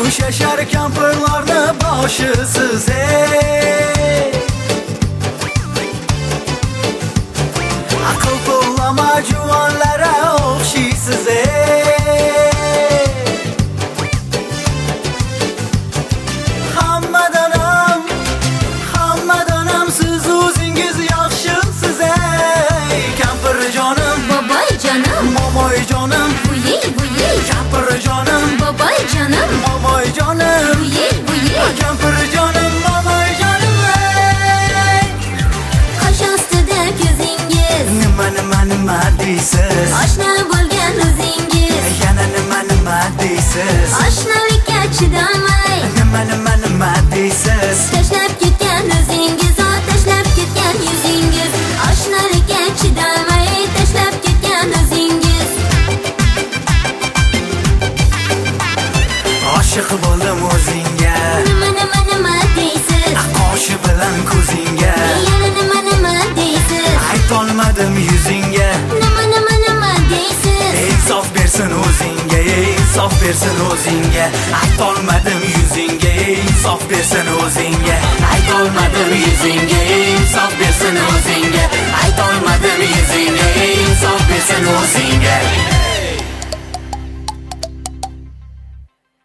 Shashar kampirlarni boshisiz ey. Aql qo'llama juvonlara o'xshaysiz ey. Hammadanam siz o'zingiz yaxshisiz ey. Kampirjonim, boboyjonim, momoyjonim, buyi, kampirjonim, boboyjonim, momoyjonim, buyi, kampirjonim, momoyjonim ey. qosh ostida ko'zingiz, Nima deysiz? oshna bo'lgan o'zingiz, Yana nima deysiz? oshnalikka chidamay Nima deysiz? tashlab ketgan o'zingiz, tashlab ketgan yuzingiz, oshnalikka chidamay tashlab ketgan o'zingiz. Oshiq bo'ldim o'zingga, Nima deysiz? qoshi bilan ko'zingga, Yana nima deysiz? aytolmadim yuzingga. Nima deysiz? Insof bersin o'zingga, insof bersin o'zingga. Aytolmadim yuzingga, insof bersin o'zingga. Aytolmadim yuzingga, insof bersin o'zingga. Aytolmadim yuzingga, insof bersin o'zingga.